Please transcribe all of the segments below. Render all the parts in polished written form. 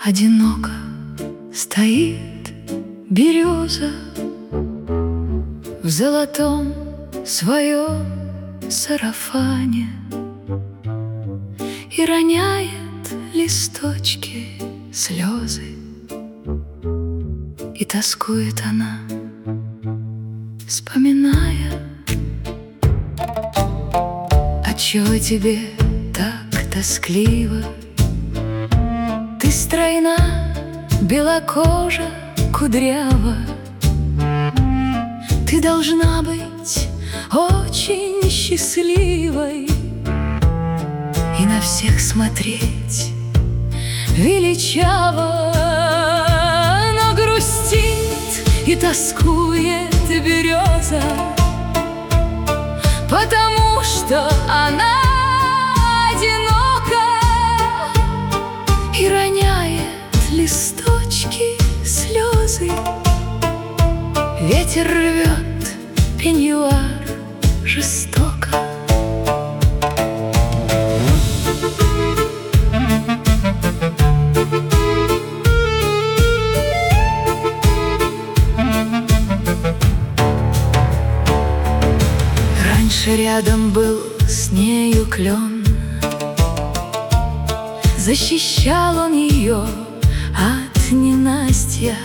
Одиноко стоит береза в золотом своем сарафане и роняет листочки слезы. И тоскует она, вспоминая, отчего тебе так тоскливо. Ты стройна, белокожа, кудрява. Ты должна быть очень счастливой и на всех смотреть величаво. Но грустит и тоскует береза, потому что она одинока и роняет листочки слезы. Ветер рвет пеньюар жестоко. Раньше рядом был с нею клен, защищал он ее от ненастья.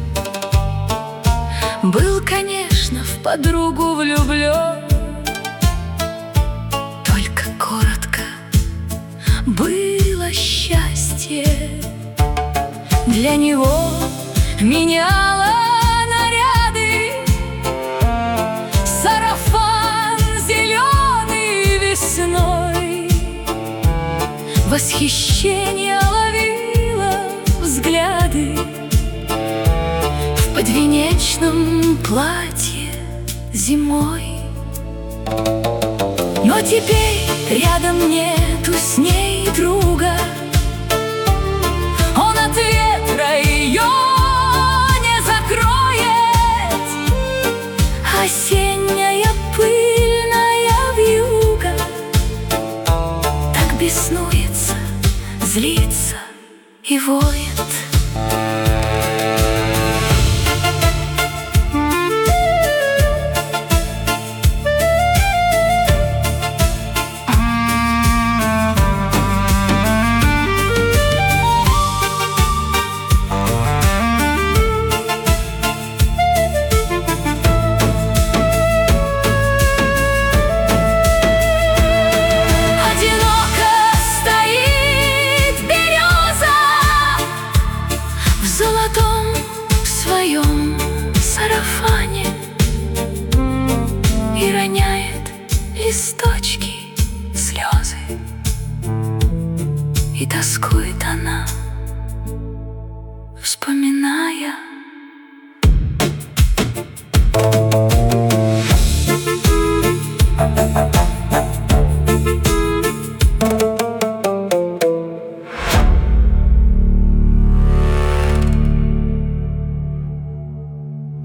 Был, конечно, в подругу влюблен, только коротко было счастье. Для него меняла наряды сарафан зеленый весной. Восхищение ловило взгляды в подвенечном платье зимой. Но теперь рядом нету с ней друга. Он от ветра ее не закроет. Осенняя